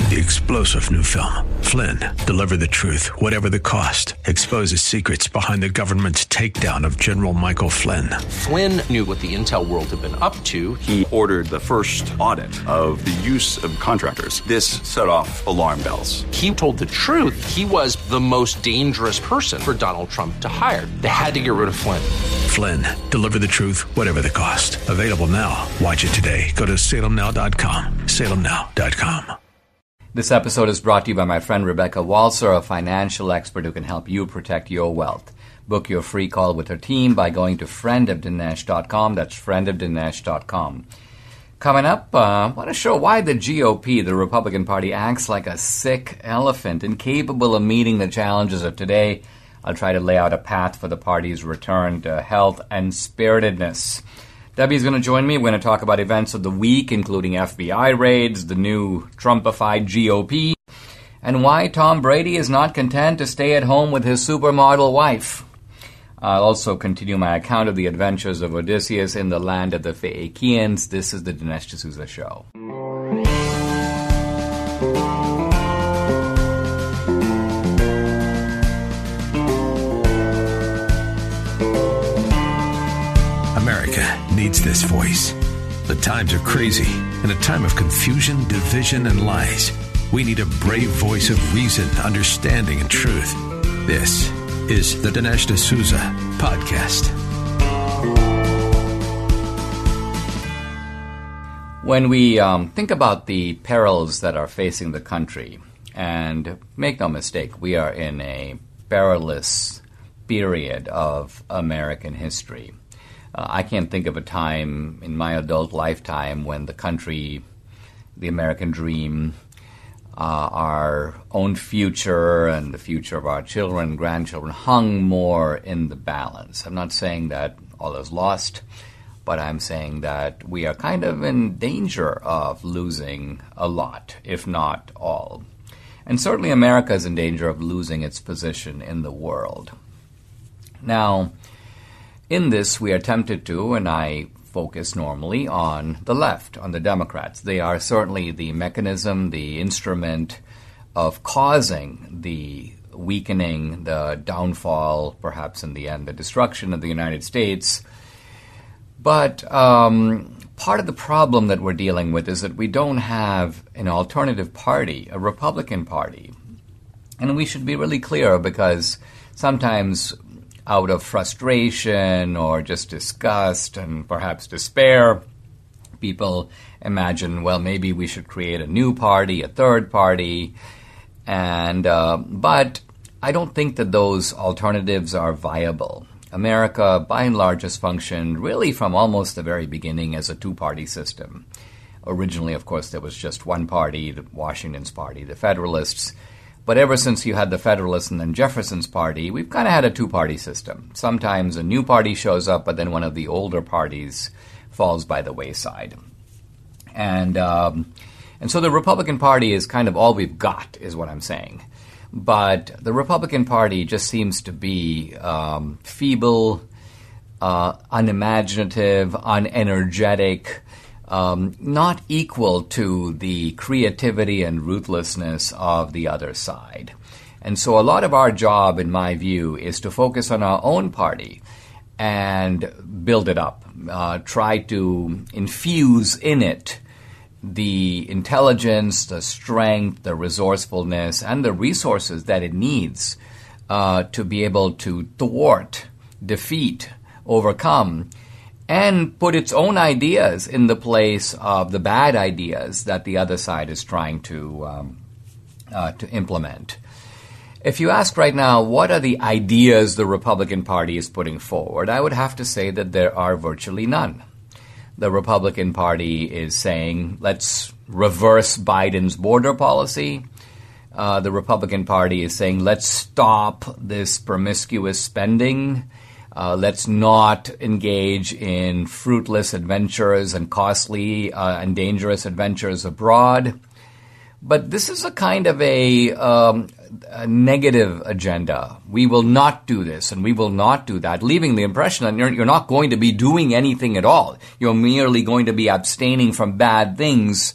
The explosive new film, Flynn, deliver the truth, whatever the cost, exposes secrets behind the government's takedown of General Michael Flynn. Flynn knew what the intel world had been up to. He ordered the first audit of the use of contractors. This set off alarm bells. He told the truth. He was the most dangerous person for Donald Trump to hire. They had to get rid of Flynn. Flynn, deliver the truth, whatever the cost. Available now. Watch it today. Go to salemnow.com. salemnow.com. This episode is brought to you by my friend Rebecca Walser, a financial expert who can help you protect your wealth. Book your free call with her team by going to friendofdinesh.com. That's friendofdinesh.com. Coming up, I want to show why the GOP, the Republican Party, acts like a sick elephant, incapable of meeting the challenges of today. I'll try to lay out a path for the party's return to health and spiritedness. Debbie's going to join me. We're going to talk about events of the week, including FBI raids, the new Trumpified GOP, and why Tom Brady is not content to stay at home with his supermodel wife. I'll also continue my account of the adventures of Odysseus in the land of the Phaeacians. This is the Dinesh D'Souza Show. America needs this voice. The times are crazy. In a time of confusion, division, and lies, we need a brave voice of reason, understanding, and truth. This is the Dinesh D'Souza Podcast. When we think about the perils that are facing the country, and make no mistake, we are in a perilous period of American history. I can't think of a time in my adult lifetime when the country, the American dream, our own future and the future of our children and grandchildren hung more in the balance. I'm not saying that all is lost, but I'm saying that we are kind of in danger of losing a lot, if not all. And certainly America is in danger of losing its position in the world. Now, in this, we are tempted to, and I focus normally on the left, on the Democrats. They are certainly the mechanism, the instrument of causing the weakening, the downfall, perhaps in the end, the destruction of the United States. But part of the problem that we're dealing with is that we don't have an alternative party, a Republican Party. And we should be really clear because sometimes out of frustration or just disgust and perhaps despair, people imagine, well, maybe we should create a new party, a third party. And but I don't think that those alternatives are viable. America, by and large, has functioned really from almost the very beginning as a two-party system. Originally, of course, there was just one party, Washington's party, the Federalists. But ever since you had the Federalists and then Jefferson's party, we've kind of had a two-party system. Sometimes a new party shows up, but then one of the older parties falls by the wayside. And so the Republican Party is kind of all we've got, is what I'm saying. But the Republican Party just seems to be feeble, unimaginative, unenergetic, not equal to the creativity and ruthlessness of the other side. And so a lot of our job, in my view, is to focus on our own party and build it up, try to infuse in it the intelligence, the strength, the resourcefulness, and the resources that it needs to be able to thwart, defeat, overcome, and put its own ideas in the place of the bad ideas that the other side is trying to implement. If you ask right now, what are the ideas the Republican Party is putting forward, I would have to say that there are virtually none. The Republican Party is saying, let's reverse Biden's border policy. The Republican Party is saying, let's stop this promiscuous spending. Let's not engage in fruitless adventures and costly and dangerous adventures abroad. But this is a kind of a negative agenda. We will not do this and we will not do that, leaving the impression that you're not going to be doing anything at all. You're merely going to be abstaining from bad things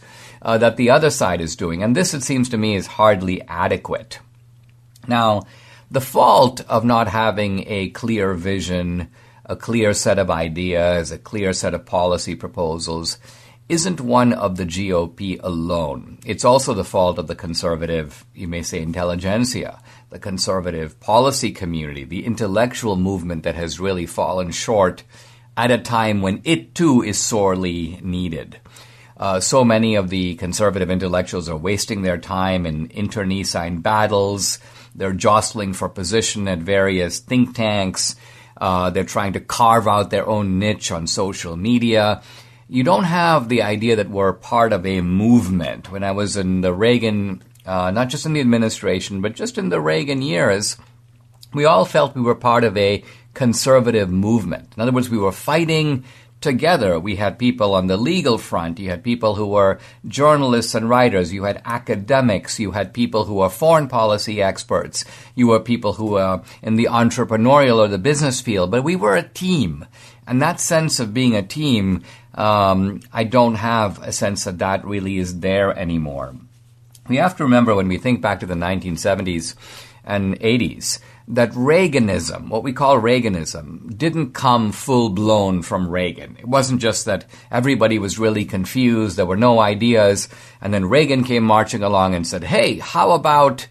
that the other side is doing. And this, it seems to me, is hardly adequate. Now, the fault of not having a clear vision, a clear set of ideas, a clear set of policy proposals isn't one of the GOP alone. It's also the fault of the conservative, you may say, intelligentsia, the conservative policy community, the intellectual movement that has really fallen short at a time when it too is sorely needed. So many of the conservative intellectuals are wasting their time in internecine battles. They're jostling for position at various think tanks. They're trying to carve out their own niche on social media. You don't have the idea that we're part of a movement. When I was in the Reagan, not just in the administration, but just in the Reagan years, we all felt we were part of a conservative movement. In other words, we were fighting together. We had people on the legal front. You had people who were journalists and writers. You had academics. You had people who were foreign policy experts. You were people who were in the entrepreneurial or the business field. But we were a team. And that sense of being a team, I don't have a sense that really is there anymore. We have to remember when we think back to the 1970s and 80s, that Reaganism, what we call Reaganism, didn't come full-blown from Reagan. It wasn't just that everybody was really confused, there were no ideas, and then Reagan came marching along and said, hey, how about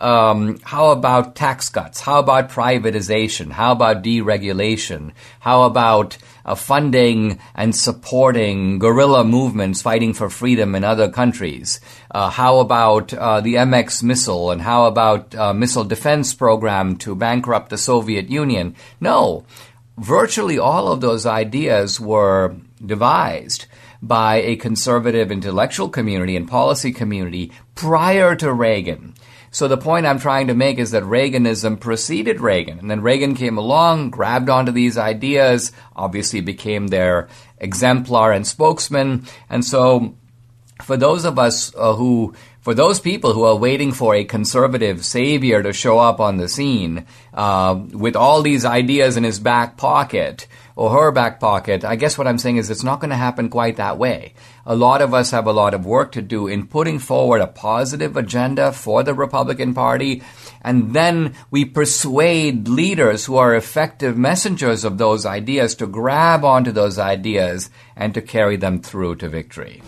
tax cuts? How about privatization? How about deregulation? How about funding and supporting guerrilla movements fighting for freedom in other countries? How about the MX missile? And how about missile defense program to bankrupt the Soviet Union? No. Virtually all of those ideas were devised by a conservative intellectual community and policy community prior to Reagan. So the point I'm trying to make is that Reaganism preceded Reagan. And then Reagan came along, grabbed onto these ideas, obviously became their exemplar and spokesman. And so for those of us for those people who are waiting for a conservative savior to show up on the scene with all these ideas in his back pocket or her back pocket, I guess what I'm saying is it's not going to happen quite that way. A lot of us have a lot of work to do in putting forward a positive agenda for the Republican Party, and then we persuade leaders who are effective messengers of those ideas to grab onto those ideas and to carry them through to victory.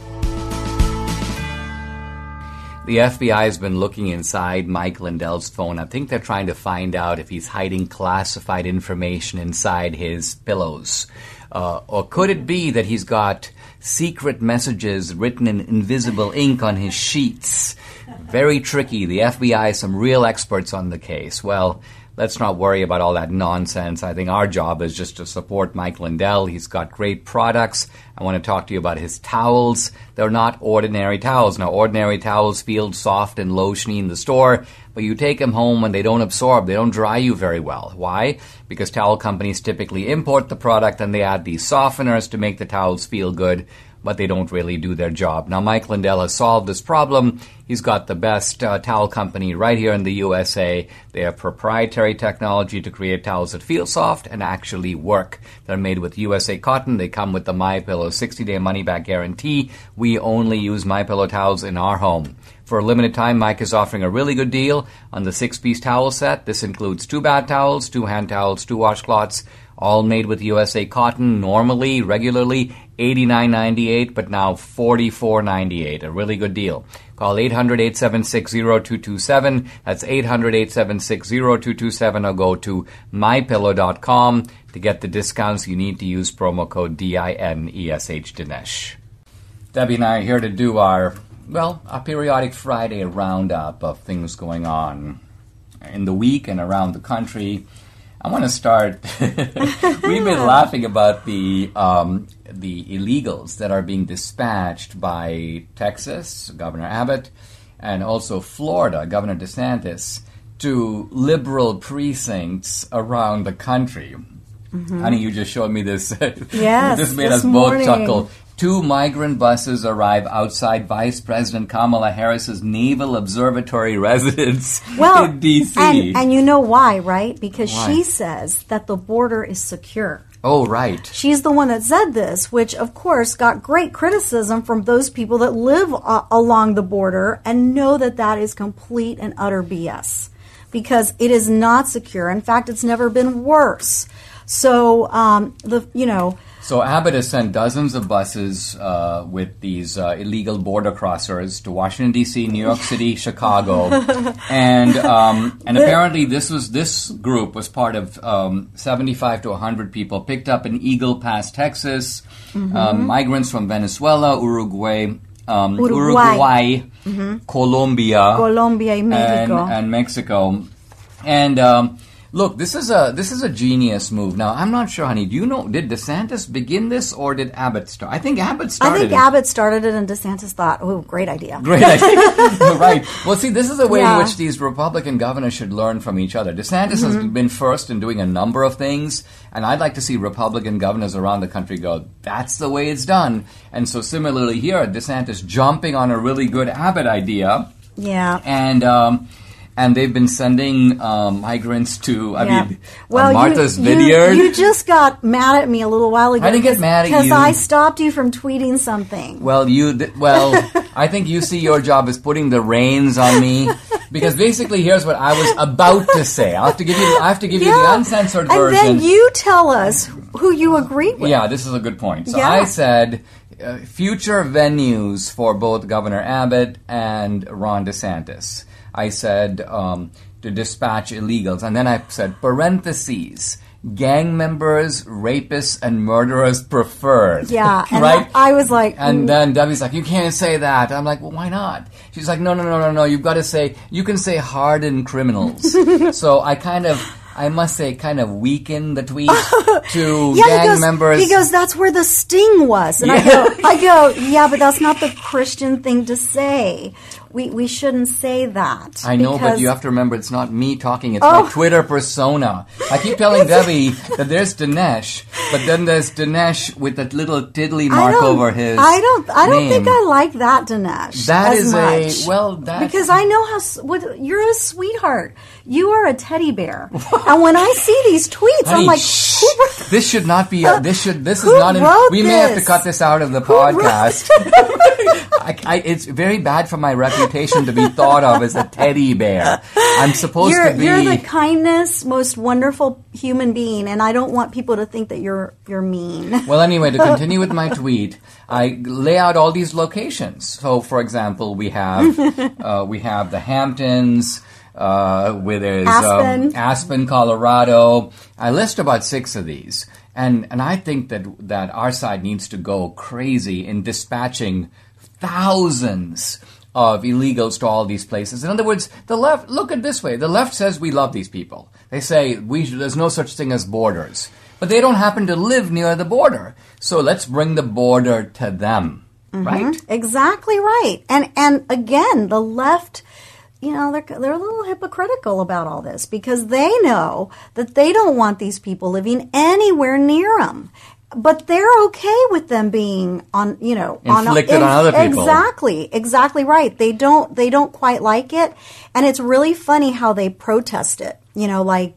The FBI has been looking inside Mike Lindell's phone. I think they're trying to find out if he's hiding classified information inside his pillows. Or could it be that he's got secret messages written in invisible ink on his sheets? Very tricky. The FBI is some real experts on the case. Well, let's not worry about all that nonsense. I think our job is just to support Mike Lindell. He's got great products. I want to talk to you about his towels. They're not ordinary towels. Now, ordinary towels feel soft and lotiony in the store, but you take them home and they don't absorb. They don't dry you very well. Why? Because towel companies typically import the product and they add these softeners to make the towels feel good, but they don't really do their job. Now, Mike Lindell has solved this problem. He's got the best towel company right here in the USA. They have proprietary technology to create towels that feel soft and actually work. They're made with USA cotton. They come with the MyPillow 60-day money-back guarantee. We only use MyPillow towels in our home. For a limited time, Mike is offering a really good deal on the 6-piece towel set. This includes 2 bath towels, 2 hand towels, 2 washcloths, all made with USA cotton, regularly, $89.98, but now $44.98. A really good deal. Call 800-876-0227. That's 800-876-0227, or go to mypillow.com to get the discounts. You need to use promo code DINESH, Dinesh. Debbie and I are here to do our periodic Friday roundup of things going on in the week and around the country. I want to start. We've been laughing about the illegals that are being dispatched by Texas, Governor Abbott, and also Florida, Governor DeSantis, to liberal precincts around the country. Mm-hmm. Honey, you just showed me this. Yes, this made us both chuckle. 2 migrant buses arrive outside Vice President Kamala Harris's Naval Observatory residence in D.C. And you know why, right? Because she says that the border is secure. Oh, right. She's the one that said this, which, of course, got great criticism from those people that live along the border and know that that is complete and utter BS because it is not secure. In fact, it's never been worse. So, So Abbott has sent dozens of buses with these illegal border crossers to Washington, D.C., New York City, Chicago. And apparently this group was part of 75 to 100 people picked up in Eagle Pass, Texas, migrants from Venezuela, Uruguay, Colombia, and Mexico. And look, this is a genius move. Now, I'm not sure, honey. Do you know? Did DeSantis begin this, or did Abbott start? I think Abbott started. I think Abbott started it, and DeSantis thought, "Oh, great idea." Great idea, right? Well, see, this is the way in which these Republican governors should learn from each other. DeSantis has been first in doing a number of things, and I'd like to see Republican governors around the country go, "That's the way it's done." And so, similarly here, DeSantis jumping on a really good Abbott idea. Yeah. And they've been sending migrants to, Martha's Vineyard. You just got mad at me a little while ago. I didn't get mad at you. Because I stopped you from tweeting something. Well, I think you see your job as putting the reins on me. Because basically, here's what I was about to say. I have to give you the uncensored version. And then you tell us who you agree with. Yeah, this is a good point. So I said future venues for both Governor Abbott and Ron DeSantis. I said to dispatch illegals. And then I said, parentheses, gang members, rapists, and murderers preferred. Yeah. And right? I was like... And then Debbie's like, you can't say that. I'm like, well, why not? She's like, no. You've got to say, you can say hardened criminals. So I must say, kind of weaken the tweet to gang members. He goes, that's where the sting was. And I go, yeah, but that's not the Christian thing to say. We shouldn't say that. I know, but you have to remember, it's not me talking. It's my Twitter persona. I keep telling Debbie that there's Dinesh, but then there's Dinesh with that little tiddly mark over his I don't name. think I like that Dinesh. That as is much. Because I know you're a sweetheart. You are a teddy bear. And when I see these tweets, Honey, I'm like, this should not be. This is not. We may have to cut this out of the podcast. It's very bad for my reputation to be thought of as a teddy bear. I'm supposed to be. You're the kindest, most wonderful human being, and I don't want people to think that you're mean. Well, anyway, to continue with my tweet, I lay out all these locations. So, for example, we have the Hamptons. Where there's Aspen, Colorado. I list about 6 of these, and I think that our side needs to go crazy in dispatching thousands of illegals to all these places. In other words, the left, look at it this way. The left says we love these people. They say there's no such thing as borders. But they don't happen to live near the border. So let's bring the border to them. Mm-hmm. Right? Exactly right. And again, the left, they're a little hypocritical about all this because they know that they don't want these people living anywhere near them. But they're okay with them being inflicted on other people. Exactly right. They don't quite like it, and it's really funny how they protest it. Like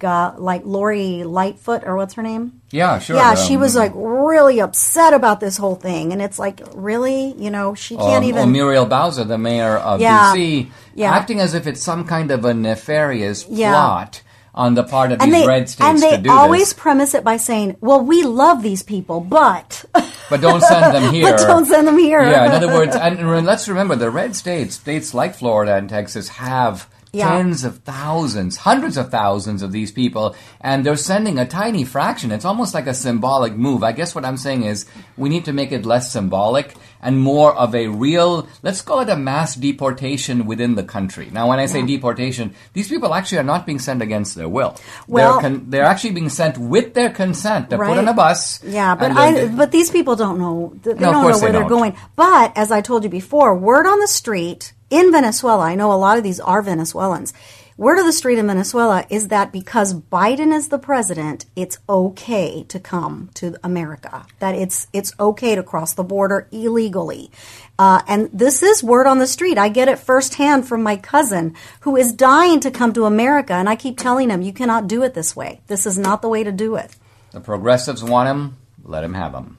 Lori Lightfoot, or what's her name? Yeah, sure. Yeah, she was like really upset about this whole thing, and it's like, really, she can't even. Muriel Bowser, the mayor of D.C., acting as if it's some kind of a nefarious plot on the part of these red states to do this. And they always premise it by saying, well, we love these people, but... But don't send them here. Yeah, in other words, and let's remember, the red states like Florida and Texas have tens of thousands, hundreds of thousands of these people, and they're sending a tiny fraction. It's almost like a symbolic move. I guess what I'm saying is we need to make it less symbolic and more of a real, let's call it a mass deportation within the country. Now, when I say deportation, these people actually are not being sent against their will. Well, they're actually being sent with their consent to put on a bus. Yeah, but these people don't know. They don't know where they're going. But, as I told you before, word on the street in Venezuela, I know a lot of these are Venezuelans, word of the street in Venezuela is that because Biden is the president, it's okay to come to America. That it's okay to cross the border illegally. And this is word on the street. I get it firsthand from my cousin who is dying to come to America. And I keep telling him, you cannot do it this way. This is not the way to do it. The progressives want him. Let him have him.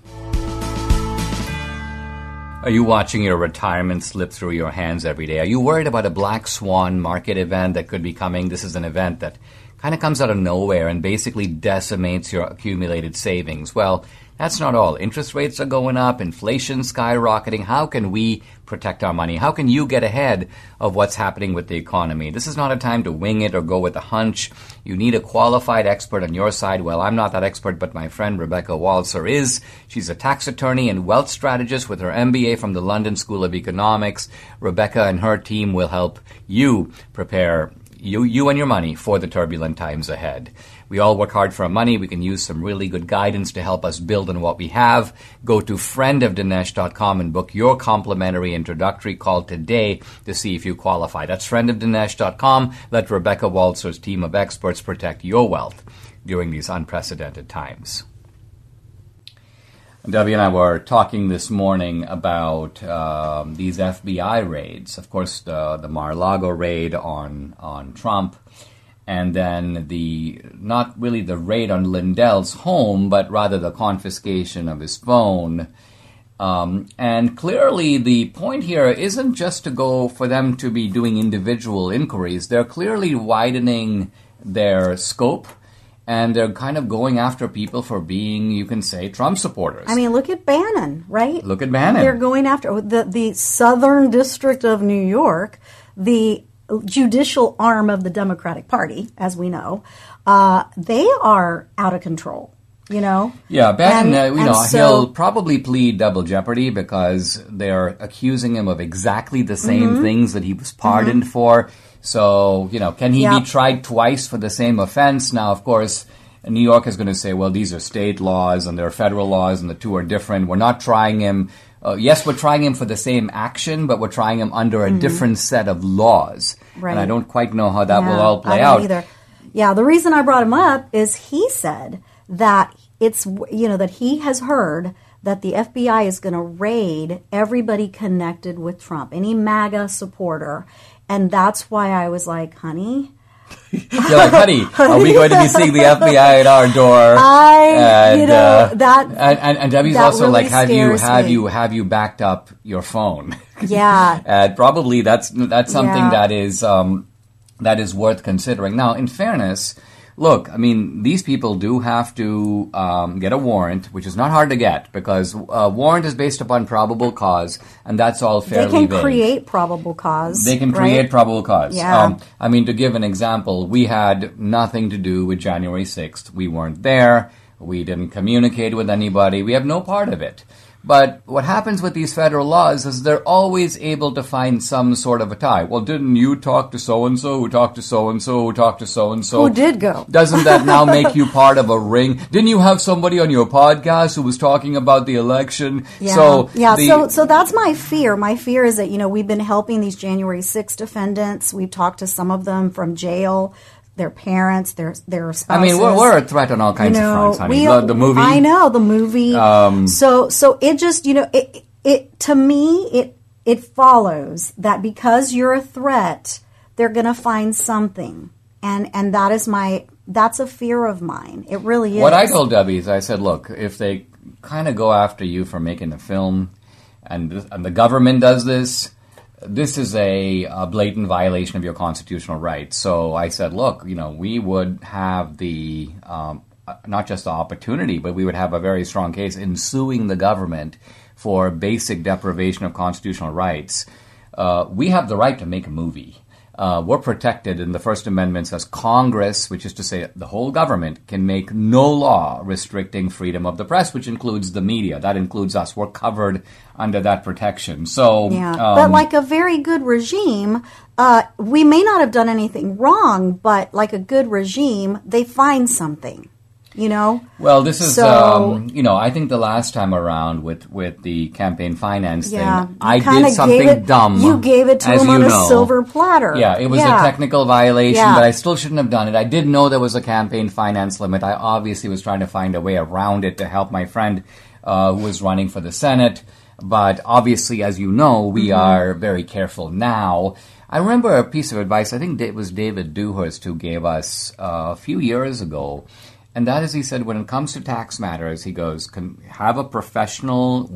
Are you watching your retirement slip through your hands every day? Are you worried about a black swan market event that could be coming? This is an event that kind of comes out of nowhere and basically decimates your accumulated savings. Well, that's not all. Interest rates are going up, inflation skyrocketing. How can we protect our money? How can you get ahead of what's happening with the economy? This is not a time to wing it or go with a hunch. You need a qualified expert on your side. Well, I'm not that expert, but my friend Rebecca Walzer is. She's a tax attorney and wealth strategist with her MBA from the London School of Economics. Rebecca and her team will help you prepare you and your money for the turbulent times ahead. We all work hard for our money. We can use some really good guidance to help us build on what we have. Go to friendofdinesh.com and book your complimentary introductory call today to see if you qualify. That's friendofdinesh.com. Let Rebecca Walzer's team of experts protect your wealth during these unprecedented times. Debbie and I were talking this morning about these FBI raids. Of course, the Mar-a-Lago raid on Trump, and then not really the raid on Lindell's home, but rather the confiscation of his phone. And clearly the point here isn't just to go for them to be doing individual inquiries. They're clearly widening their scope. And they're kind of going after people for being, you can say, Trump supporters. I mean, look at Bannon, right? Look at Bannon. They're going after the Southern District of New York, the judicial arm of the Democratic Party, as we know. They are out of control, you know? Yeah, Bannon, he'll probably plead double jeopardy because they're accusing him of exactly the same things that he was pardoned for. So, can he be tried twice for the same offense? Now, of course, New York is going to say, well, these are state laws and they're federal laws and the two are different. We're not trying him. Yes, we're trying him for the same action, but we're trying him under a different set of laws. Right. And I don't quite know how that will all play out. Either. Yeah, the reason I brought him up is he said that that he has heard that the FBI is going to raid everybody connected with Trump, any MAGA supporter. And that's why I was like, honey. You're like, honey, are we going to be seeing the FBI at our door? And Debbie's also really like, have you backed up your phone? Yeah. And probably that's something that is worth considering. Now, in fairness, look, I mean, these people do have to get a warrant, which is not hard to get because a warrant is based upon probable cause, and that's all fairly vague. They can create probable cause. They can create probable cause. Yeah. To give an example, we had nothing to do with January 6th. We weren't there. We didn't communicate with anybody. We have no part of it. But what happens with these federal laws is they're always able to find some sort of a tie. Well, didn't you talk to so-and-so who talked to so-and-so who talked to so-and-so? Who did go? Doesn't that now make you part of a ring? Didn't you have somebody on your podcast who was talking about the election? Yeah. So that's my fear. My fear is that, we've been helping these January 6th defendants. We've talked to some of them from jail. Their parents, their spouses. I mean, we're a threat on all kinds of fronts, honey. The movie. I know, the movie. So it just, it to me, it follows that because you're a threat, they're going to find something. And that's a fear of mine. It really is. What I told Debbie is I said, look, if they kind of go after you for making a film and the government does this, this is a blatant violation of your constitutional rights. So I said, look, we would have the, not just the opportunity, but we would have a very strong case in suing the government for basic deprivation of constitutional rights. We have the right to make a movie. We're protected in the First Amendment as Congress, which is to say the whole government, can make no law restricting freedom of the press, which includes the media. That includes us. We're covered under that protection. So, but like a very good regime, we may not have done anything wrong, but like a good regime, they find something. Well, this is, I think the last time around with the campaign finance thing, I did something dumb. You gave it to him on a silver platter. Yeah, it was a technical violation, but I still shouldn't have done it. I did know there was a campaign finance limit. I obviously was trying to find a way around it to help my friend who was running for the Senate. But obviously, as you know, we are very careful now. I remember a piece of advice, I think it was David Dewhurst who gave us a few years ago. And that is, he said, when it comes to tax matters, he goes, have a professional,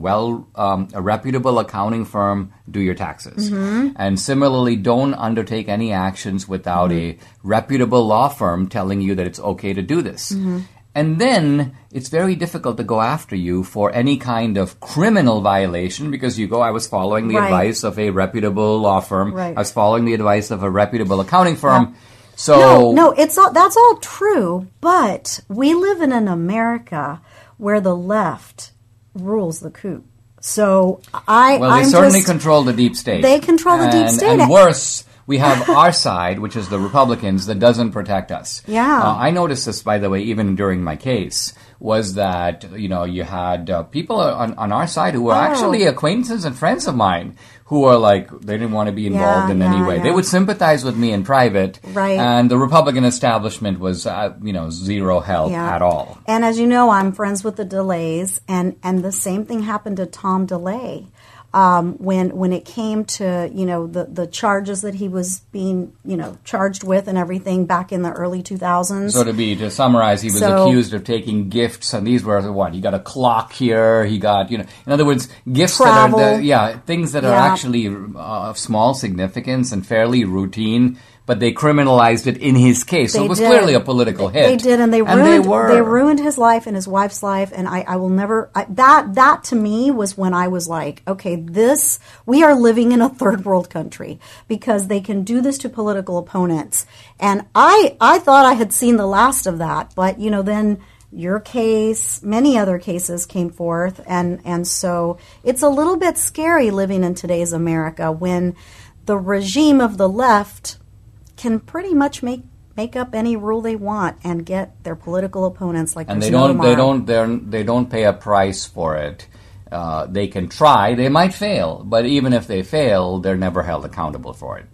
a reputable accounting firm do your taxes. And similarly, don't undertake any actions without a reputable law firm telling you that it's okay to do this. And then it's very difficult to go after you for any kind of criminal violation because you go, I was following the advice of a reputable law firm. I was following the advice of a reputable accounting firm. So no, that's all true, but we live in an America where the left rules the coup. So they certainly control the deep state. They control the deep state. And worse, we have our side, which is the Republicans, that doesn't protect us. I noticed this, by the way, even during my case, was that, you had people on our side who were actually acquaintances and friends of mine who are like, they didn't want to be involved in any way. They would sympathize with me in private. And the Republican establishment was, zero help at all. And as you know, I'm friends with the DeLays, and the same thing happened to Tom DeLay. When it came to, the charges that he was being, charged with and everything back in the early 2000s. So to summarize, he was accused of taking gifts, and these were what? He got a clock here, he got, in other words, gifts travel. that are, things that are actually of small significance and fairly routine. But they criminalized it in his case. So it was clearly a political hit. They did, and they ruined his life and his wife's life. And I will never. That to me was when I was like, okay, we are living in a third world country because they can do this to political opponents. And I thought I had seen the last of that, but then your case, many other cases came forth, and so it's a little bit scary living in today's America when the regime of the left can pretty much make up any rule they want and get their political opponents like and they don't pay a price for it. They can try, they might fail, but even if they fail, they're never held accountable for it.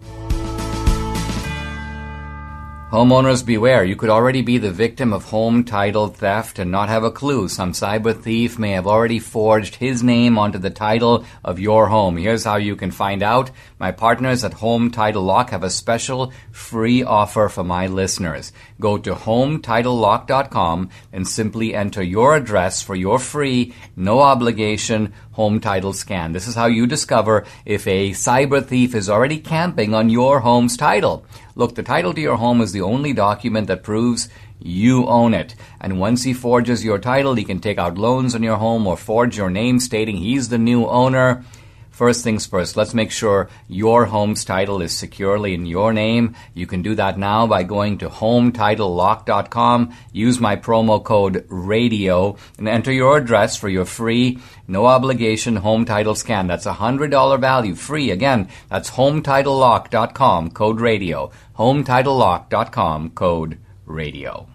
Homeowners beware, you could already be the victim of home title theft and not have a clue. Some cyber thief may have already forged his name onto the title of your home. Here's how you can find out. My partners at Home Title Lock have a special free offer for my listeners. Go to HomeTitleLock.com and simply enter your address for your free, no obligation home title scan. This is how you discover if a cyber thief is already camping on your home's title. Look, the title to your home is the only document that proves you own it. And once he forges your title, he can take out loans on your home or forge your name stating he's the new owner. First things first, let's make sure your home's title is securely in your name. You can do that now by going to HomeTitleLock.com. Use my promo code RADIO and enter your address for your free, no obligation home title scan. That's $100 value, free. Again, that's HomeTitleLock.com, code RADIO. HomeTitleLock.com, code RADIO.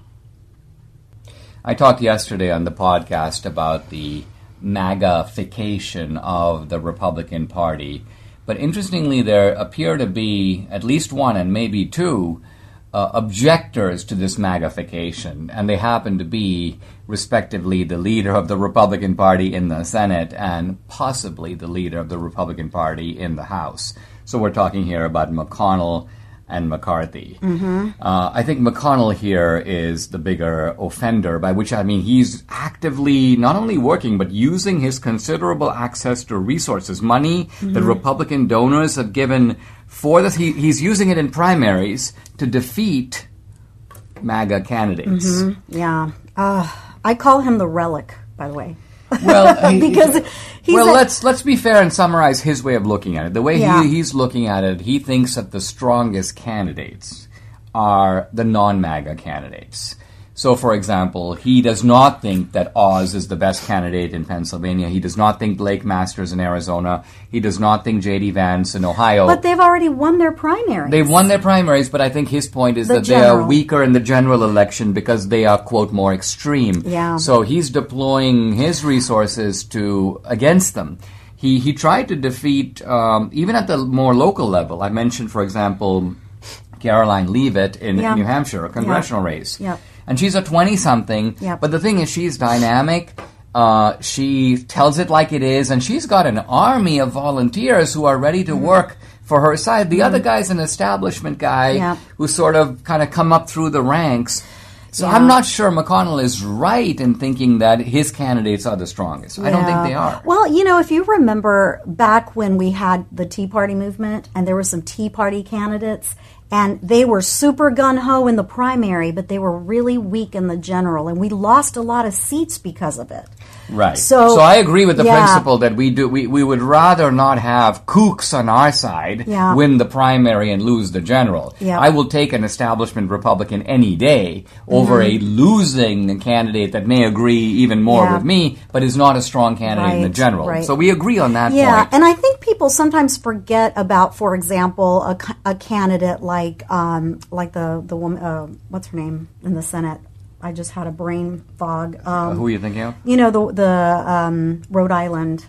I talked yesterday on the podcast about the MAGA-fication of the Republican Party. But interestingly, there appear to be at least one and maybe two objectors to this MAGA-fication, and they happen to be, respectively, the leader of the Republican Party in the Senate and possibly the leader of the Republican Party in the House. So we're talking here about McConnell and McCarthy. I think McConnell here is the bigger offender, by which I mean he's actively not only working, but using his considerable access to resources, money that Republican donors have given for this. He's using it in primaries to defeat MAGA candidates. I call him the relic, by the way. Well, because let's be fair and summarize his way of looking at it. The way he's looking at it, he thinks that the strongest candidates are the non-MAGA candidates. So, for example, he does not think that Oz is the best candidate in Pennsylvania. He does not think Blake Masters in Arizona. He does not think J.D. Vance in Ohio. But they've already won their primaries. They've won their primaries, but I think his point is that they are weaker in the general election because they are, quote, more extreme. So he's deploying his resources against them. He tried to defeat, even at the more local level. I mentioned, for example, Caroline Leavitt in New Hampshire, a congressional race. And she's a 20-something, but the thing is she's dynamic. She tells it like it is, and she's got an army of volunteers who are ready to work for her side. The other guy's an establishment guy who sort of kind of come up through the ranks. So I'm not sure McConnell is right in thinking that his candidates are the strongest. I don't think they are. Well, you know, if you remember back when we had the Tea Party movement and there were some Tea Party candidates, and they were super gun-ho in the primary, but they were really weak in the general, and we lost a lot of seats because of it. Right. So I agree with the principle that we would rather not have kooks on our side win the primary and lose the general. Yeah. I will take an establishment Republican any day over a losing candidate that may agree even more with me, but is not a strong candidate in the general. Right. So we agree on that point. Yeah, and I think people sometimes forget about, for example, a candidate like the woman, what's her name in the Senate? I just had a brain fog. Who are you thinking of? You know, the Rhode Island,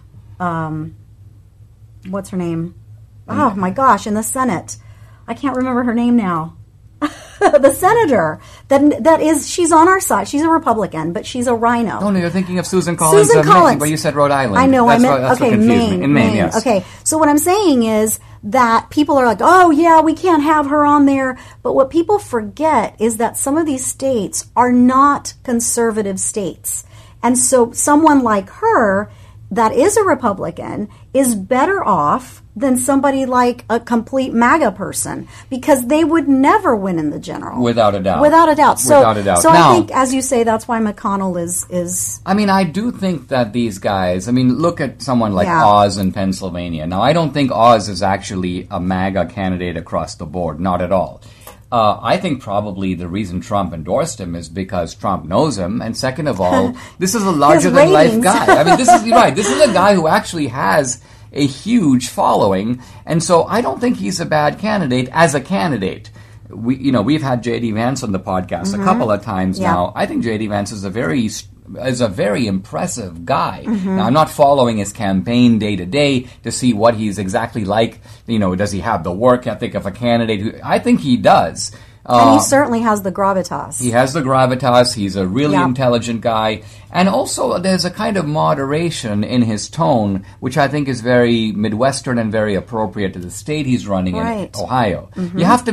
what's her name? Oh, my gosh, in the Senate. I can't remember her name now. The senator that is, she's on our side. She's a Republican, but she's a rhino. Oh, no, you're thinking of Susan Collins. Susan Collins. But you said Rhode Island. I know. That's what confused me. In Maine, yes. Okay, so what I'm saying is that people are like, oh, yeah, we can't have her on there. But what people forget is that some of these states are not conservative states. And so someone like her that is a Republican is better off than somebody like a complete MAGA person, because they would never win in the general. Without a doubt. Without a doubt. So now, I think, as you say, that's why McConnell is... I mean, I do think that these guys... I mean, look at someone like Oz in Pennsylvania. Now, I don't think Oz is actually a MAGA candidate across the board. Not at all. I think probably the reason Trump endorsed him is because Trump knows him, and second of all, this is a larger-than-life guy. I mean, this is right. This is a guy who actually has a huge following, and so I don't think he's a bad candidate as a candidate. We've had J.D. Vance on the podcast a couple of times now. I think J.D. Vance is a very impressive guy. Now, I'm not following his campaign day to day to see what he's exactly like. Does he have the work ethic of a candidate? I think he does. And he certainly has the gravitas. He has the gravitas. He's a really intelligent guy. And also, there's a kind of moderation in his tone, which I think is very Midwestern and very appropriate to the state he's running in, Ohio. You have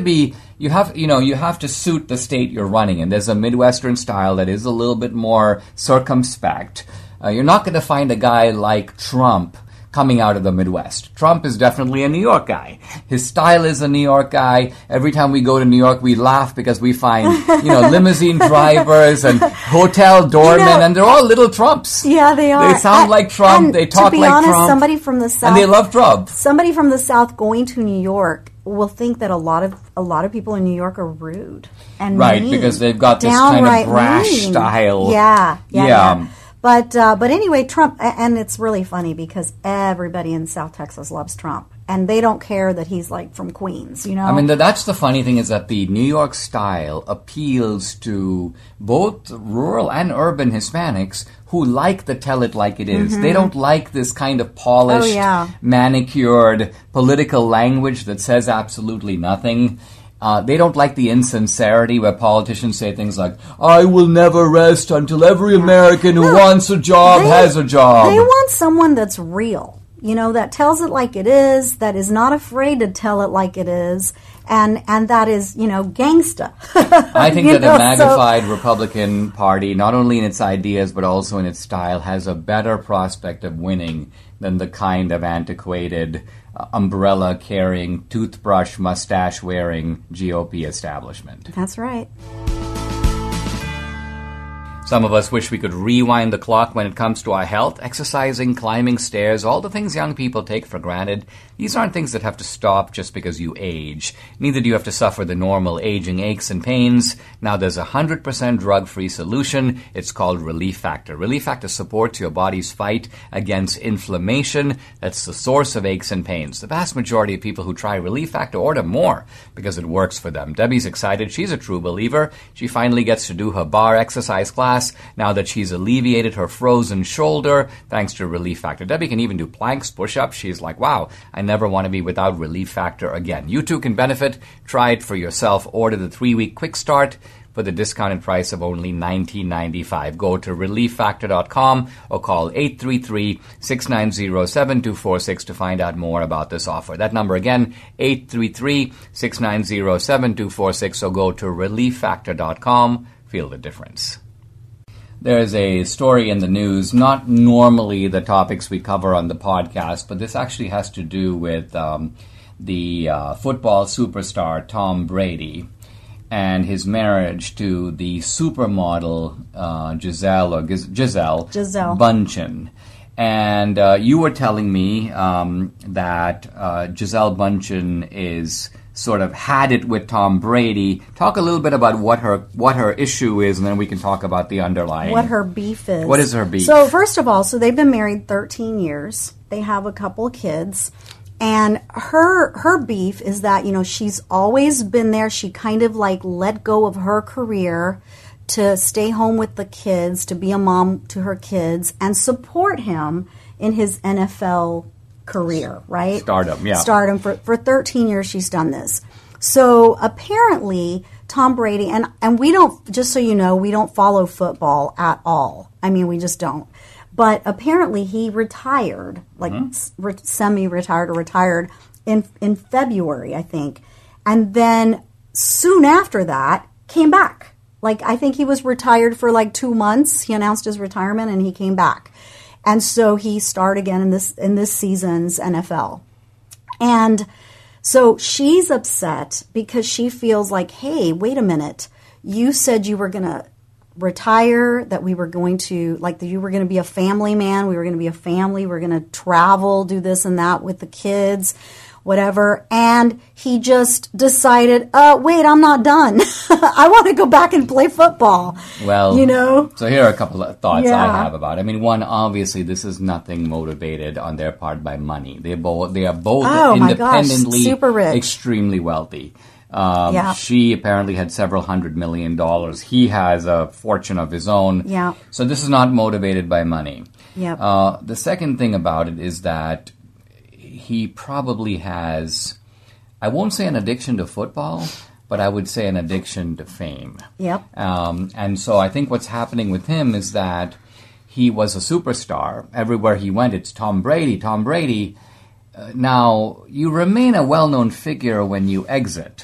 to suit the state you're running in. There's a Midwestern style that is a little bit more circumspect. You're not going to find a guy like Trump coming out of the Midwest. Trump is definitely a New York guy. His style is a New York guy. Every time we go to New York, we laugh because we find, limousine drivers and hotel doormen, and they're all little Trumps. Yeah, they are. They sound like Trump. They talk like Trump. To be honest, somebody from the South, and they love Trump. Somebody from the South going to New York will think that a lot of people in New York are rude and mean, because they've got this kind of brash style. Yeah. But anyway, Trump, and it's really funny because everybody in South Texas loves Trump, and they don't care that he's like from Queens, I mean, that's the funny thing, is that the New York style appeals to both rural and urban Hispanics who like the tell it like it is. They don't like this kind of polished, manicured political language that says absolutely nothing. They don't like the insincerity where politicians say things like, I will never rest until every American who wants a job has a job. They want someone that's real, that tells it like it is, that is not afraid to tell it like it is, and that is, gangsta. I think that a magnified Republican Party, not only in its ideas but also in its style, has a better prospect of winning than the kind of antiquated, umbrella-carrying, toothbrush, mustache-wearing GOP establishment. That's right. Some of us wish we could rewind the clock when it comes to our health, exercising, climbing stairs, all the things young people take for granted. These aren't things that have to stop just because you age. Neither do you have to suffer the normal aging aches and pains. Now there's a 100% drug-free solution. It's called Relief Factor. Relief Factor supports your body's fight against inflammation. That's the source of aches and pains. The vast majority of people who try Relief Factor order more because it works for them. Debbie's excited. She's a true believer. She finally gets to do her bar exercise class now that she's alleviated her frozen shoulder thanks to Relief Factor. Debbie can even do planks, push-ups. She's like, wow, I never want to be without Relief Factor again. You too can benefit. Try it for yourself. Order the 3-week quick start for the discounted price of only $19.95. Go to ReliefFactor.com or call 833-690-7246 to find out more about this offer. That number again, 833-690-7246. So go to ReliefFactor.com feel the difference. There's a story in the news, not normally the topics we cover on the podcast, but this actually has to do with the football superstar Tom Brady and his marriage to the supermodel Gisele Bündchen. And you were telling me that Gisele Bündchen is sort of had it with Tom Brady. Talk a little bit about what her issue is, and then we can talk about the underlying. What her beef is. What is her beef? So first of all, they've been married 13 years. They have a couple of kids. And her beef is that, she's always been there. She kind of like let go of her career to stay home with the kids, to be a mom to her kids, and support him in his NFL career, right? Stardom, yeah. Stardom. For 13 years she's done this. So apparently Tom Brady, and we don't, just so you know, we don't follow football at all. I mean, we just don't. But apparently he retired, like semi-retired or retired in February, I think. And then soon after that, came back. Like, I think he was retired for like 2 months. He announced his retirement and he came back. And so he started again in this season's NFL. And so she's upset because she feels like, hey, wait a minute. You said you were going to retire, that we were going to, like, that you were going to be a family man, we were going to be a family, we were going to travel, do this and that with the kids, whatever. And he just decided, wait, I'm not done. I want to go back and play football. Well, so here are a couple of thoughts I have about it. I mean, one, obviously, this is nothing motivated on their part by money. They are both independently super rich, extremely wealthy. She apparently had several $100 million. He has a fortune of his own. Yeah. So this is not motivated by money. Yeah. The second thing about it is that he probably has, I won't say an addiction to football, but I would say an addiction to fame. Yep. And so I think what's happening with him is that he was a superstar. Everywhere he went, it's Tom Brady, Tom Brady. Now, you remain a well-known figure when you exit.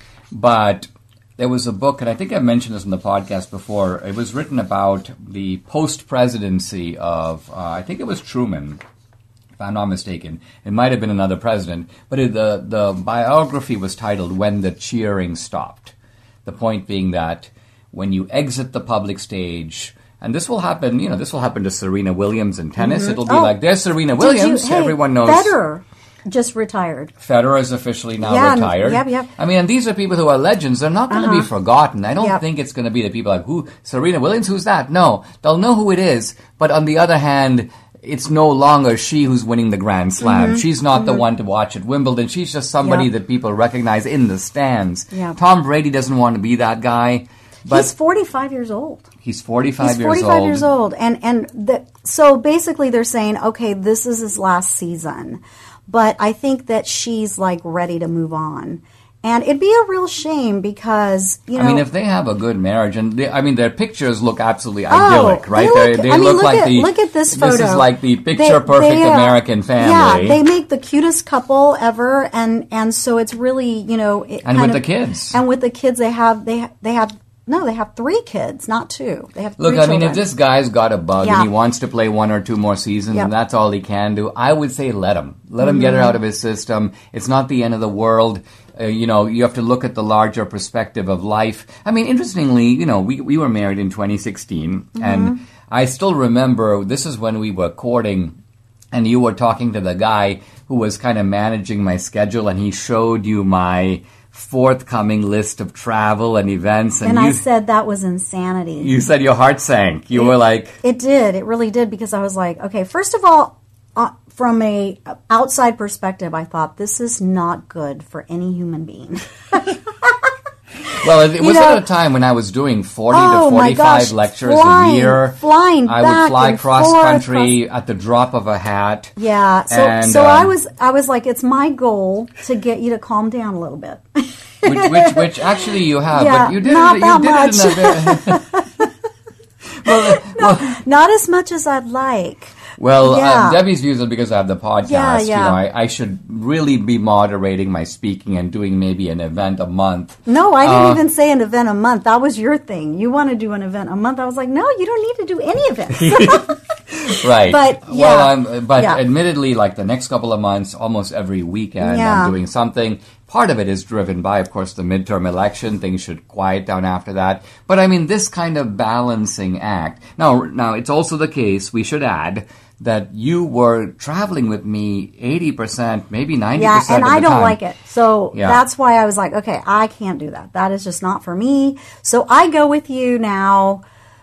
But there was a book, and I think I've mentioned this in the podcast before. It was written about the post-presidency of, I think it was Truman, if I'm not mistaken. It might have been another president. But the biography was titled When the Cheering Stopped. The point being that when you exit the public stage, and this will happen, this will happen to Serena Williams in tennis. Mm-hmm. It'll be like, there's Serena Williams. Everyone knows. Federer just retired. Federer is officially now retired. Yep. I mean, and these are people who are legends. They're not going to be forgotten. I don't think it's going to be the people like, who, Serena Williams, who's that? No, they'll know who it is. But on the other hand, it's no longer she who's winning the Grand Slam. Mm-hmm. She's not the one to watch at Wimbledon. She's just somebody that people recognize in the stands. Yep. Tom Brady doesn't want to be that guy. But he's 45 years old. He's 45 years old. So basically they're saying, okay, this is his last season. But I think that she's like ready to move on. And it'd be a real shame because, I mean, if they have a good marriage, and their pictures look absolutely idyllic, right? They look like look at this photo. This is like the picture-perfect American family. Yeah, they make the cutest couple ever, and so it's really, and with the kids. And with the kids, they have 3 kids, not 2. They have 3 children. Look, if this guy's got a bug and he wants to play 1 or 2 more seasons and that's all he can do, I would say let him. Let him get it out of his system. It's not the end of the world. You have to look at the larger perspective of life. I mean, interestingly, we were married in 2016, and I still remember this is when we were courting, and you were talking to the guy who was kind of managing my schedule, and he showed you my forthcoming list of travel and events. And I said that was insanity. You said your heart sank. You were like... It did. It really did, because I was like, okay, first of all, from a outside perspective, I thought this is not good for any human being. Well, it was at a time when I was doing 40 to 45 lectures a year. I would fly cross country at the drop of a hat. Yeah. So I was like, it's my goal to get you to calm down a little bit. which actually you have, yeah, but you did not it. That you did much. it in a bit. well, not as much as I'd like. Well, Debbie's views are because I have the podcast. You know, I should really be moderating my speaking and doing maybe an event a month. No, I didn't even say an event a month. That was your thing. You want to do an event a month. I was like, no, you don't need to do any events. Right. But admittedly, like the next couple of months, almost every weekend, I'm doing something. Part of it is driven by, of course, the midterm election. Things should quiet down after that. But I mean, this kind of balancing act. Now, it's also the case, we should add, that you were traveling with me 80%, maybe 90% of the time. Yeah, and I don't like it. So that's why I was like, okay, I can't do that. That is just not for me. So I go with you now,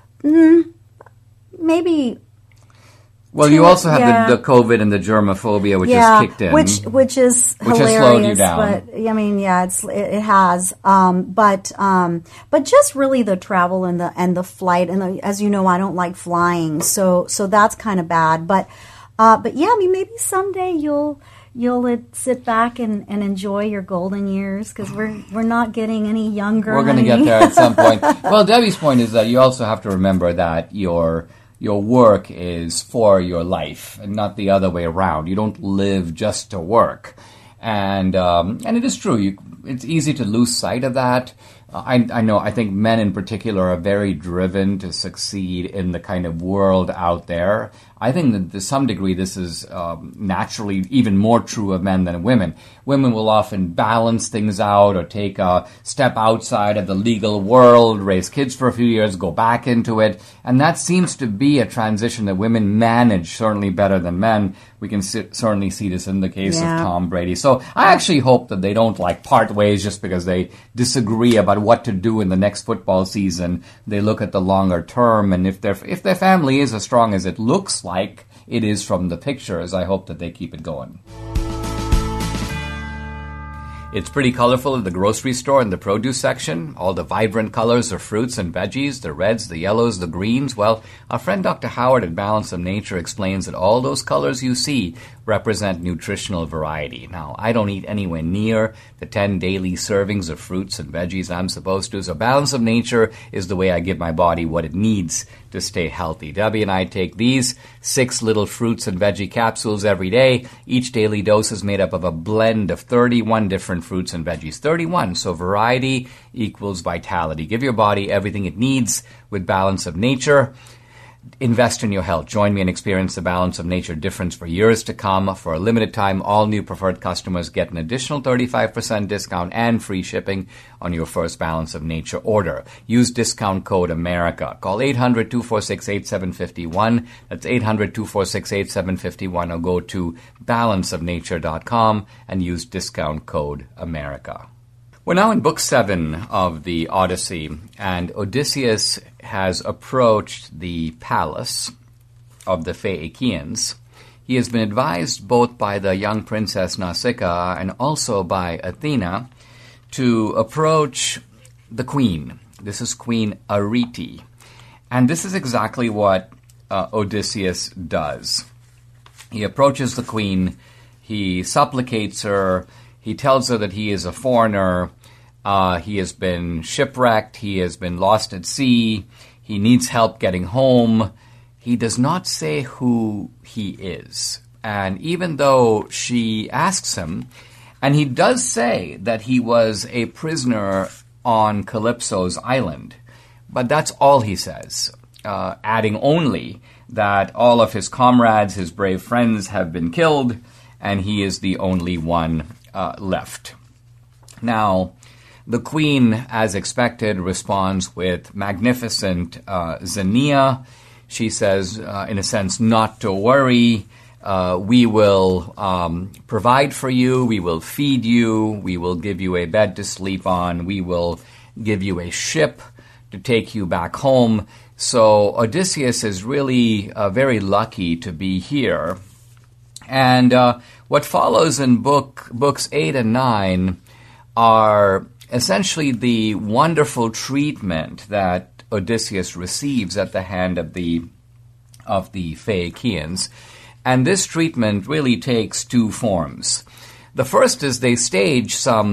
maybe... Well, you also have the COVID and the germophobia, which has kicked in, which is hilarious. Which has slowed you down. But I mean, it has. But just really the travel and the flight, and as you know, I don't like flying, so that's kind of bad. But yeah, I mean, maybe someday you'll sit back and enjoy your golden years, because we're not getting any younger. We're going to get there at some point. Well, Debbie's point is that you also have to remember that your work is for your life and not the other way around. You don't live just to work. And it is true. It's easy to lose sight of that. I think men in particular are very driven to succeed in the kind of world out there. I think that to some degree this is naturally even more true of men than women. Women will often balance things out or take a step outside of the legal world, raise kids for a few years, go back into it. And that seems to be a transition that women manage certainly better than men. We can certainly see this in the case of Tom Brady. So I actually hope that they don't part ways just because they disagree about what to do in the next football season. They look at the longer term, and if their family is as strong as it looks like it is from the pictures, I hope that they keep it going. It's pretty colorful at the grocery store in the produce section. All the vibrant colors of fruits and veggies, the reds, the yellows, the greens. Well, our friend Dr. Howard at Balance of Nature explains that all those colors you see represent nutritional variety. Now, I don't eat anywhere near the 10 daily servings of fruits and veggies I'm supposed to, so Balance of Nature is the way I give my body what it needs to stay healthy. Debbie and I take these 6 little fruits and veggie capsules every day. Each daily dose is made up of a blend of 31 different fruits and veggies. 31, so variety equals vitality. Give your body everything it needs with Balance of Nature. Invest in your health. Join me and experience the Balance of Nature difference for years to come. For a limited time, all new preferred customers get an additional 35% discount and free shipping on your first Balance of Nature order. Use discount code AMERICA. Call 800-246-8751. That's 800-246-8751, or go to balanceofnature.com and use discount code AMERICA. We're now in Book 7 of the Odyssey, and Odysseus has approached the palace of the Phaeacians. He has been advised both by the young princess Nausicaa and also by Athena to approach the queen. This is Queen Arete. And this is exactly what Odysseus does. He approaches the queen, he supplicates her, he tells her that he is a foreigner, he has been shipwrecked, he has been lost at sea, he needs help getting home. He does not say who he is. And even though she asks him, and he does say that he was a prisoner on Calypso's island, but that's all he says, adding only that all of his comrades, his brave friends, have been killed, and he is the only one left. Now, the queen, as expected, responds with magnificent Xenia. She says, in a sense, not to worry. We will provide for you. We will feed you. We will give you a bed to sleep on. We will give you a ship to take you back home. So Odysseus is really very lucky to be here. And what follows in books 8 and 9 are essentially the wonderful treatment that Odysseus receives at the hand of the Phaeacians. And this treatment really takes 2 forms. The first is they stage some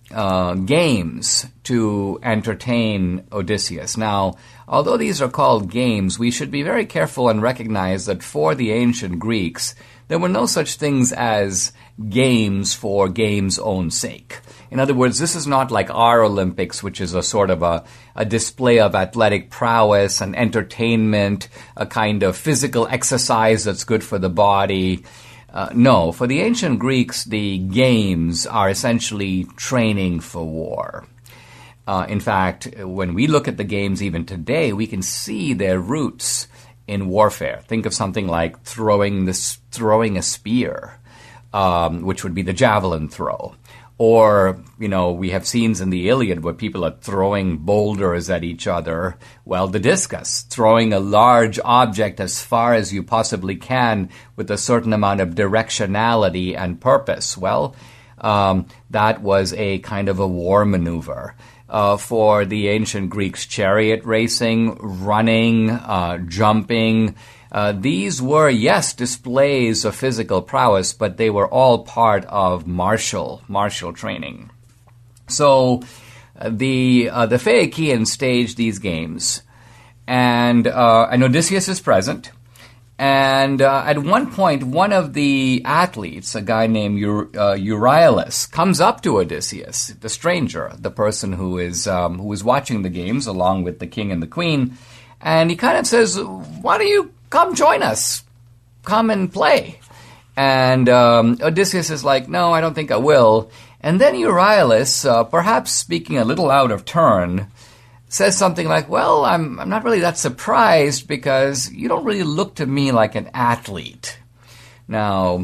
games to entertain Odysseus. Now, although these are called games, we should be very careful and recognize that for the ancient Greeks, there were no such things as games for game's own sake. In other words, this is not like our Olympics, which is a sort of a display of athletic prowess and entertainment, a kind of physical exercise that's good for the body. No, for the ancient Greeks, the games are essentially training for war. In fact, when we look at the games even today, we can see their roots in warfare. Think of something like throwing a spear, which would be the javelin throw. Or, we have scenes in the Iliad where people are throwing boulders at each other. Well, the discus, throwing a large object as far as you possibly can with a certain amount of directionality and purpose. Well, that was a kind of a war maneuver. For the ancient Greeks, chariot racing, running, jumping, these were, yes, displays of physical prowess, but they were all part of martial training. So the Phaeacians staged these games, and Odysseus is present. And at one point, one of the athletes, a guy named Euryalus, comes up to Odysseus, the stranger, the person who is watching the games along with the king and the queen, and he kind of says, "Why don't you come join us? Come and play." And Odysseus is like, "No, I don't think I will." And then Euryalus, perhaps speaking a little out of turn, says something like, "Well, I'm not really that surprised because you don't really look to me like an athlete." Now,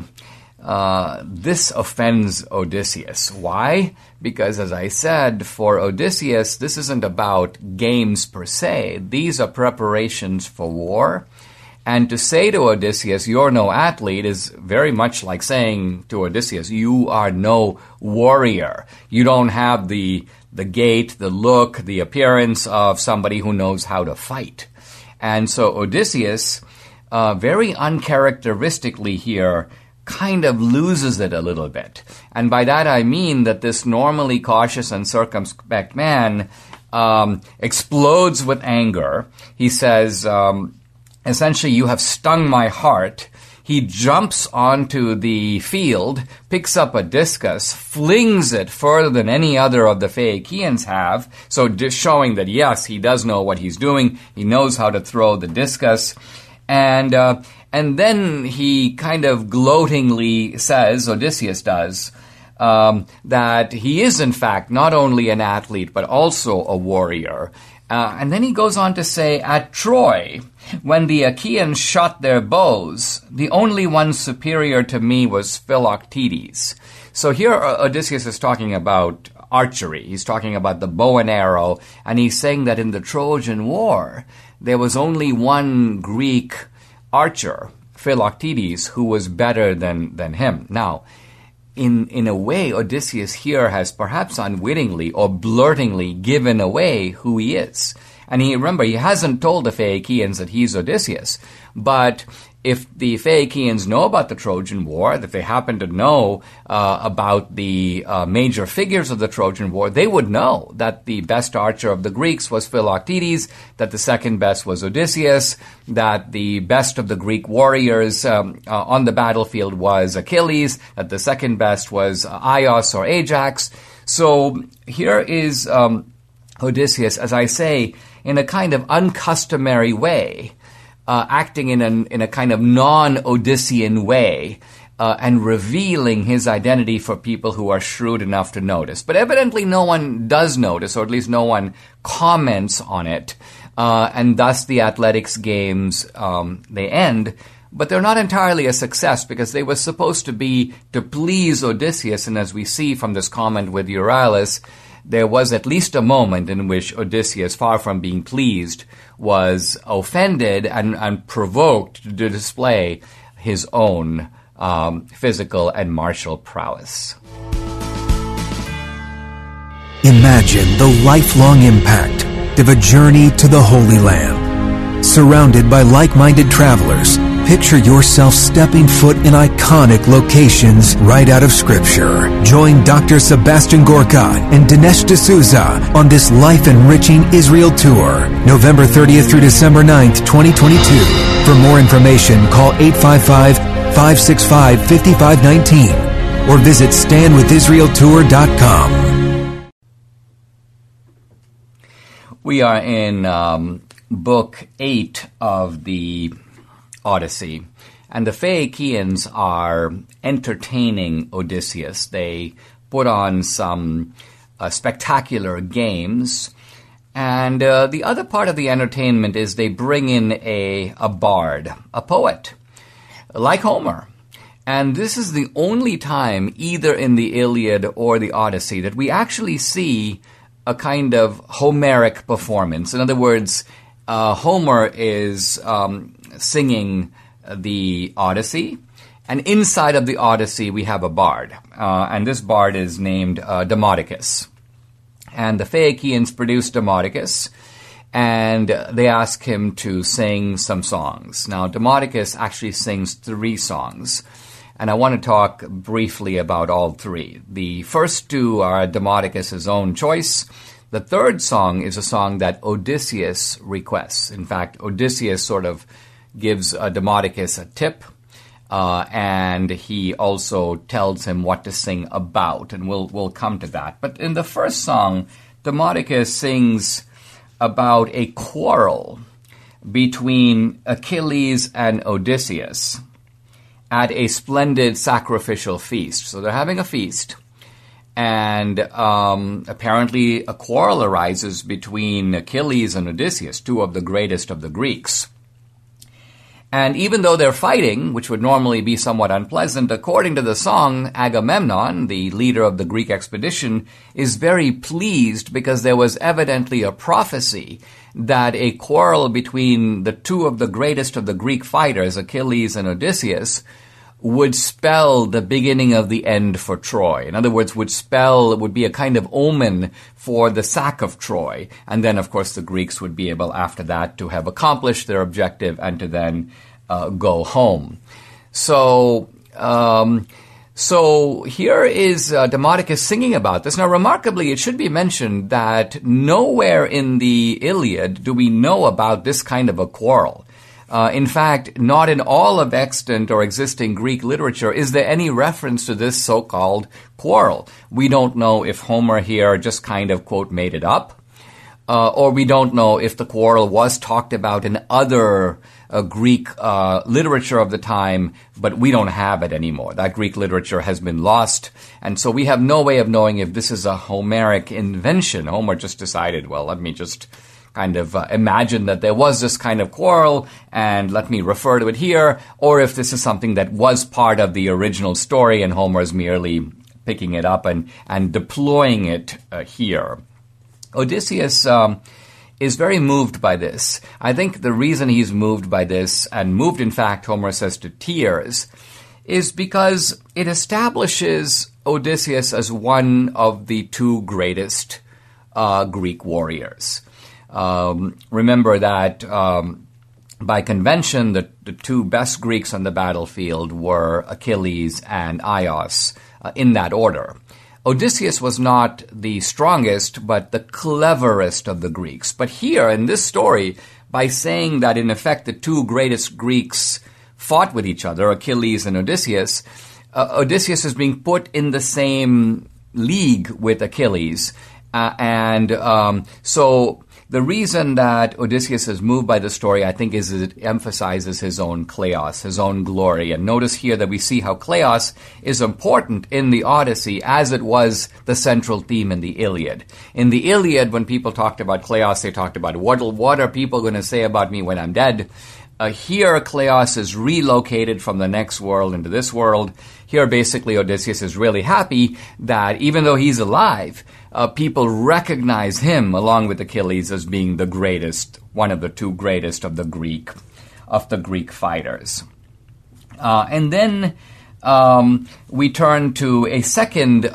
this offends Odysseus. Why? Because, as I said, for Odysseus, this isn't about games per se. These are preparations for war. And to say to Odysseus, "You're no athlete," is very much like saying to Odysseus, "You are no warrior. You don't have the gait, the look, the appearance of somebody who knows how to fight." And so Odysseus, very uncharacteristically here, kind of loses it a little bit. And by that I mean that this normally cautious and circumspect man explodes with anger. He says, essentially, "You have stung my heart." He jumps onto the field, picks up a discus, flings it further than any other of the Phaeacians have, so just showing that, yes, he does know what he's doing. He knows how to throw the discus. And then he kind of gloatingly says, Odysseus does, that he is, in fact, not only an athlete, but also a warrior. And then he goes on to say, "At Troy, when the Achaeans shot their bows, the only one superior to me was Philoctetes." So here Odysseus is talking about archery. He's talking about the bow and arrow, and he's saying that in the Trojan War, there was only one Greek archer, Philoctetes, who was better than him. Now, in a way, Odysseus here has perhaps unwittingly or blurtingly given away who he is. And remember, he hasn't told the Phaeacians that he's Odysseus. But if the Phaeacians know about the Trojan War, if they happen to know about the major figures of the Trojan War, they would know that the best archer of the Greeks was Philoctetes, that the second best was Odysseus, that the best of the Greek warriors on the battlefield was Achilles, that the second best was Aias or Ajax. So here is Odysseus, as I say, in a kind of uncustomary way, acting in a kind of non-Odyssean way, and revealing his identity for people who are shrewd enough to notice. But evidently no one does notice, or at least no one comments on it, and thus the athletics games, they end. But they're not entirely a success because they were supposed to be to please Odysseus, and as we see from this comment with Euryalus, there was at least a moment in which Odysseus, far from being pleased, was offended and provoked to display his own physical and martial prowess. Imagine the lifelong impact of a journey to the Holy Land. Surrounded by like-minded travelers, Picture yourself stepping foot in iconic locations right out of Scripture. Join Dr. Sebastian Gorka and Dinesh D'Souza on this life-enriching Israel tour, November 30th through December 9th, 2022. For more information, call 855-565-5519 or visit standwithisraeltour.com. We are in Book 8 of the Odyssey, and the Phaeacians are entertaining Odysseus. They put on some spectacular games, and the other part of the entertainment is they bring in a bard, a poet, like Homer. And this is the only time, either in the Iliad or the Odyssey, that we actually see a kind of Homeric performance. In other words, Homer is singing the Odyssey, and inside of the Odyssey we have a bard, and this bard is named Demodocus. And the Phaeacians produce Demodocus, and they ask him to sing some songs. Now, Demodocus actually sings 3 songs, and I want to talk briefly about all 3. The first 2 are Demodocus' own choice. The third song is a song that Odysseus requests. In fact, Odysseus sort of gives Demodocus a tip, and he also tells him what to sing about, and we'll come to that. But in the first song, Demodocus sings about a quarrel between Achilles and Odysseus at a splendid sacrificial feast. So they're having a feast, and apparently a quarrel arises between Achilles and Odysseus, 2 of the greatest of the Greeks. And even though they're fighting, which would normally be somewhat unpleasant, according to the song, Agamemnon, the leader of the Greek expedition, is very pleased because there was evidently a prophecy that a quarrel between the 2 of the greatest of the Greek fighters, Achilles and Odysseus, would spell the beginning of the end for Troy. In other words, would be a kind of omen for the sack of Troy. And then, of course, the Greeks would be able, after that, to have accomplished their objective and to then go home. So here is Demodocus singing about this. Now, remarkably, it should be mentioned that nowhere in the Iliad do we know about this kind of a quarrel. In fact, not in all of extant or existing Greek literature is there any reference to this so-called quarrel. We don't know if Homer here just kind of, quote, made it up, or we don't know if the quarrel was talked about in other Greek literature of the time, but we don't have it anymore. That Greek literature has been lost, and so we have no way of knowing if this is a Homeric invention. Homer just decided, well, let me just kind of imagine that there was this kind of quarrel, and let me refer to it here, or if this is something that was part of the original story and Homer is merely picking it up and deploying it here. Odysseus is very moved by this. I think the reason he's moved by this, and moved, in fact, Homer says, to tears, is because it establishes Odysseus as one of the 2 greatest Greek warriors. Remember that by convention, the 2 best Greeks on the battlefield were Achilles and Aias, in that order. Odysseus was not the strongest, but the cleverest of the Greeks. But here, in this story, by saying that, in effect, the 2 greatest Greeks fought with each other, Achilles and Odysseus, Odysseus is being put in the same league with Achilles. So the reason that Odysseus is moved by the story, I think, is it emphasizes his own kleos, his own glory. And notice here that we see how kleos is important in the Odyssey as it was the central theme in the Iliad. In the Iliad, when people talked about kleos, they talked about what are people going to say about me when I'm dead? Here, kleos is relocated from the next world into this world. Here, basically, Odysseus is really happy that even though he's alive, people recognize him, along with Achilles, as being the greatest, one of the 2 greatest of the Greek fighters. And then we turn to a second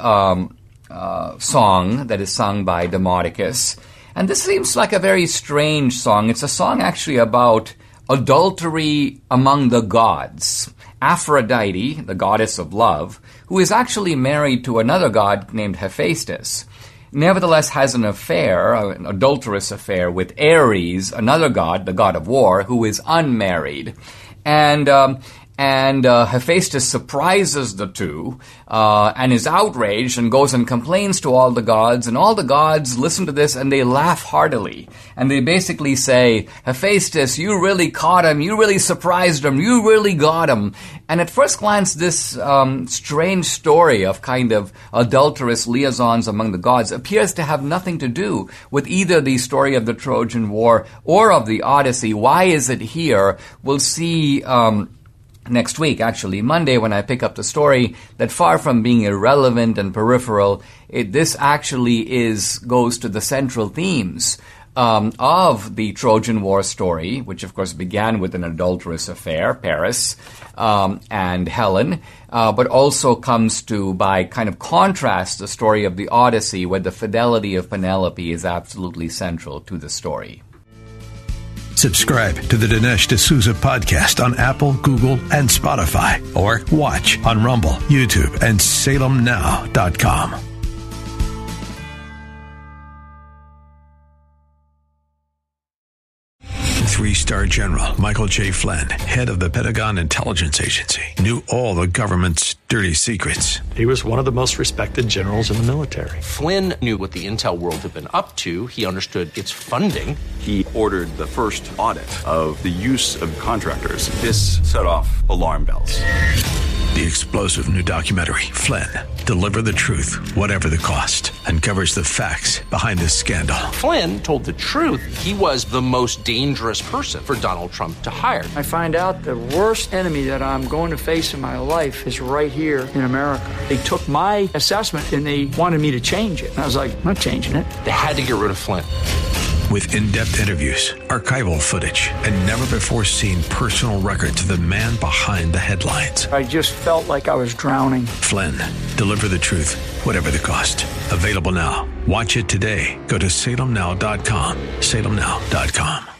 song that is sung by Demodocus. And this seems like a very strange song. It's a song actually about adultery among the gods. Aphrodite, the goddess of love, who is actually married to another god named Hephaestus, nevertheless has an affair, an adulterous affair, with Ares, another god, the god of war, who is unmarried. And Hephaestus surprises the two and is outraged and goes and complains to all the gods, and all the gods listen to this and they laugh heartily. And they basically say, Hephaestus, you really caught him, you really surprised him, you really got him. And at first glance, this strange story of kind of adulterous liaisons among the gods appears to have nothing to do with either the story of the Trojan War or of the Odyssey. Why is it here? We'll see next week, actually, Monday, when I pick up the story, that far from being irrelevant and peripheral, this actually goes to the central themes of the Trojan War story, which of course began with an adulterous affair, Paris and Helen, but also comes to, by kind of contrast, the story of the Odyssey, where the fidelity of Penelope is absolutely central to the story. Subscribe to the Dinesh D'Souza podcast on Apple, Google, and Spotify, or watch on Rumble, YouTube, and SalemNow.com. Three-star General Michael J. Flynn, head of the Pentagon Intelligence Agency, knew all the government's dirty secrets. He was one of the most respected generals in the military. Flynn knew what the intel world had been up to. He understood its funding. He ordered the first audit of the use of contractors. This set off alarm bells. The explosive new documentary, Flynn, Deliver the Truth, Whatever the Cost, uncovers the facts behind this scandal. Flynn told the truth. He was the most dangerous person for Donald Trump to hire. I find out the worst enemy that I'm going to face in my life is right here in America. They took my assessment and they wanted me to change it. And I was like, I'm not changing it. They had to get rid of Flynn. With in-depth interviews, archival footage, and never-before-seen personal records of the man behind the headlines. I just felt like I was drowning. Flynn, Deliver the Truth, Whatever the Cost. Available now. Watch it today. Go to SalemNow.com. SalemNow.com.